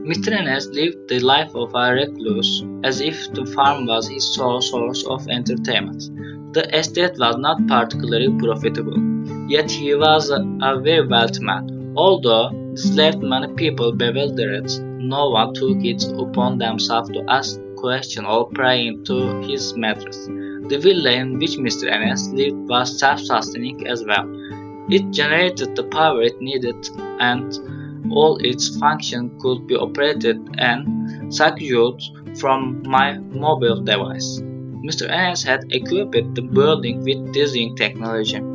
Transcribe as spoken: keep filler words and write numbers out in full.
Mister Enes lived the life of a recluse, as if the farm was his sole source of entertainment. The estate was not particularly profitable, yet he was a, a very wealthy man. Although this left many people bewildered, no one took it upon themselves to ask questions or pry into his matters. The villa in which Mister Enes lived was self-sustaining as well. It generated the power it needed, and all its functions could be operated and scheduled from my mobile device. Mister Enes had equipped the building with dizzying technology.